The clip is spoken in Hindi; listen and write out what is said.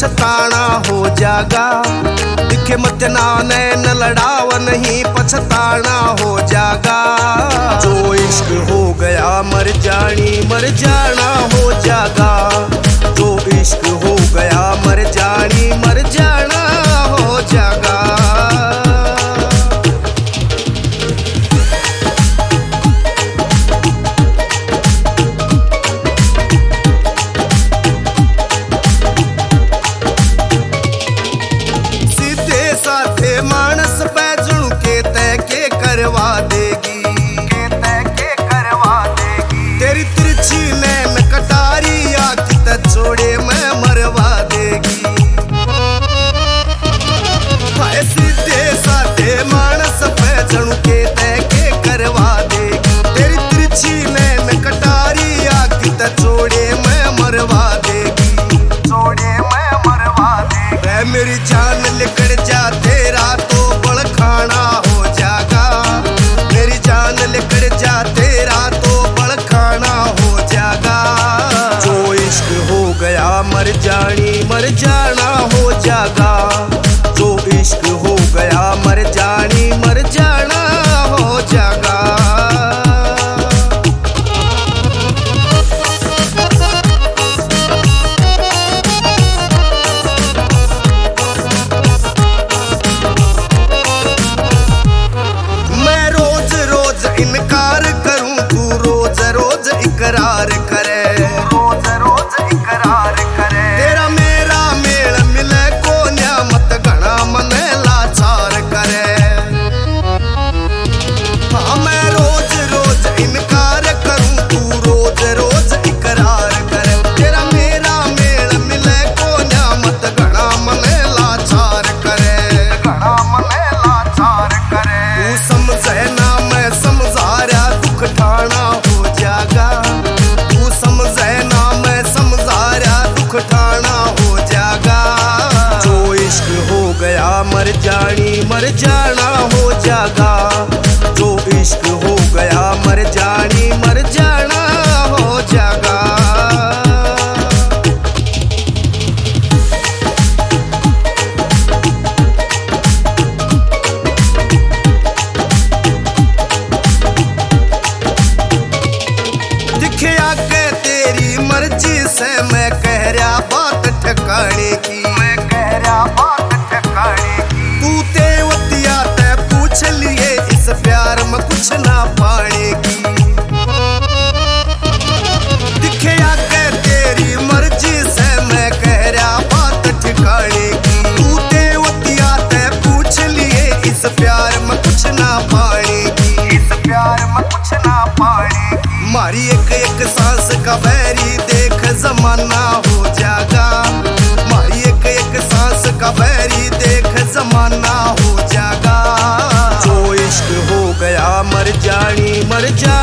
पछताना हो जागा। दिखे मत ना नैन लड़ाव नहीं पछताना हो जागा। जो इश्क हो गया मर जाना हो जागा। जो इश्क हो गया मर जाना हो जागा। मानस बैजुण के तय के करवा देगी, तेरी तिरछी नैन कटारी आँख तक छोड़े मैं मरवा देगी। हाय सीधे साधे मानस बैजुण के तय के करवा देगी, तेरी तिरछी नैन कटारी आँख तक छोड़े मैं मरवा देगी। मेरी जान लिकड़ जा तेरा तो बड़ खाना हो जागा। मेरी जान लिकड़ जा तेरा तो बड़ खाना हो जागा। जो इश्क हो गया मर जाना हो जागा। जो इश्क हो गया मर जाना हो जागा। इनकार करूं तू रोज रोज इकरार करे, तेरा मेरा मेल मिले को न्यामत घना मन लाचार करे। हाँ मैं रोज रोज इनकार करूं तू रोज रोज इकरार करे, तेरा मेरा मेल मिले को न्यामत घना मन लाचार करे। तू समझे ना मैं समझारा दुख ठाना हो जागा। तू समझे ना मैं समझारा दुख ठाना हो जागा। जो इश्क हो गया मर जाना हो जागा। जो इश्क हो गया मर जाना हो जागा। आगे तेरी मर्जी से मैं कह रहा बात ठिकाने की, तू तेवतिया ते पूछ लिए इस प्यार में कुछ ना पाने की। दिखे आगे तेरी मर्जी से मैं कह रहा बात ठिकाने की, तू तेवतिया ते पूछ लिए इस प्यार में कुछ ना पाने की। मारी एक एक सांस का बैरी देख जमाना हो जागा। मारी एक एक सांस का बैरी देख जमाना हो जागा। जो इश्क हो गया मर जाना